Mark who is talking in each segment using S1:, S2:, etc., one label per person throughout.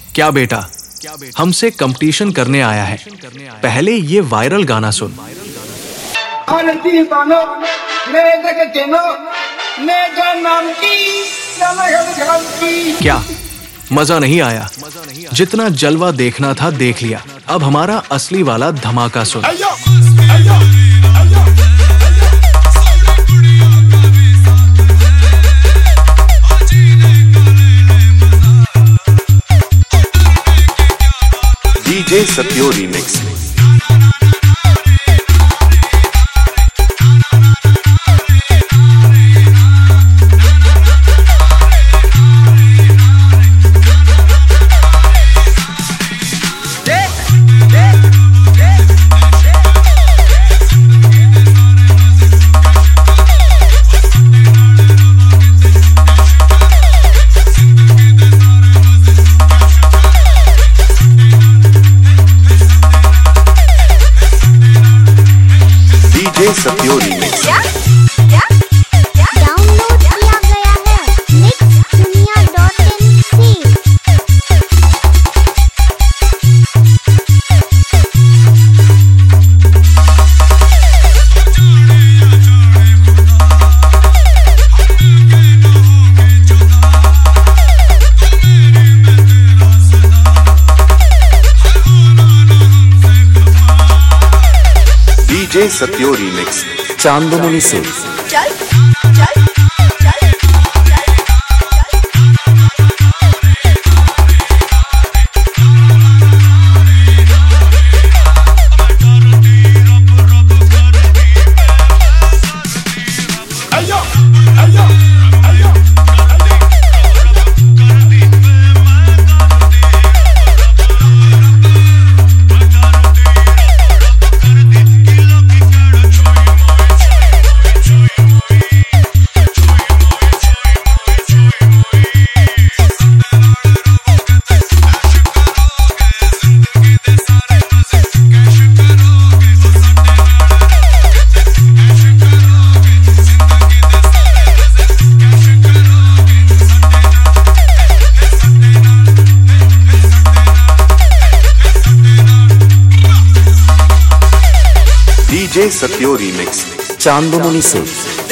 S1: क्या बेटा, हमसे कंपटीशन करने आया है? पहले ये वायरल गाना सुन। क्या मजा नहीं आया? जितना जलवा देखना था देख लिया, अब हमारा असली वाला धमाका सुन।
S2: DJ Satyo Remix। DJ Satyo Remix।
S3: Download किया गया है mixdunia.in
S2: DJ Satyo Remix। Chandmani से DJ Satyo Remix। चांदमणि से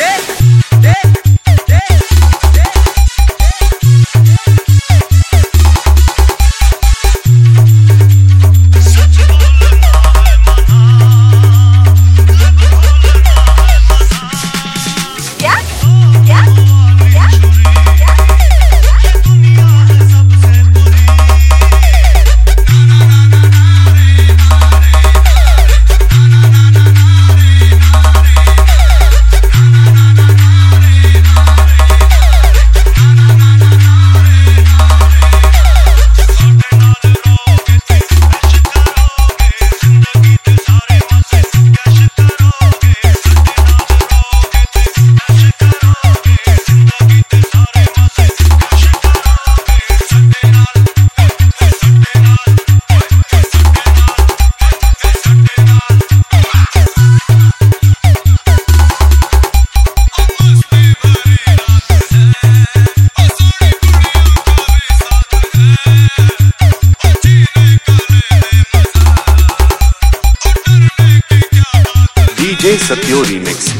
S2: DJ Satyo Remix।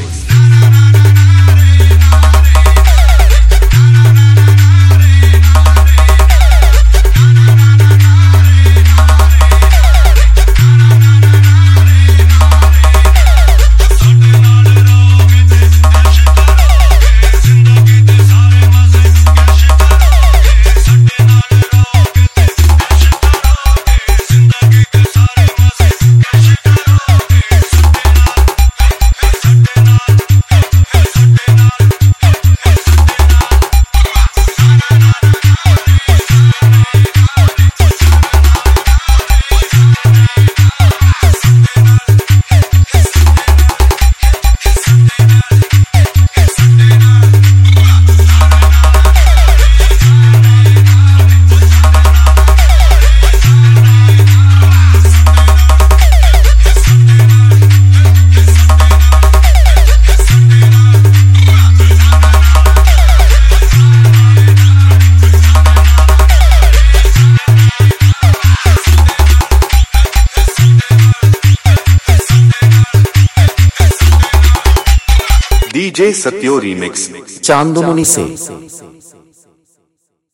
S2: DJ Satyo remix Chandomani से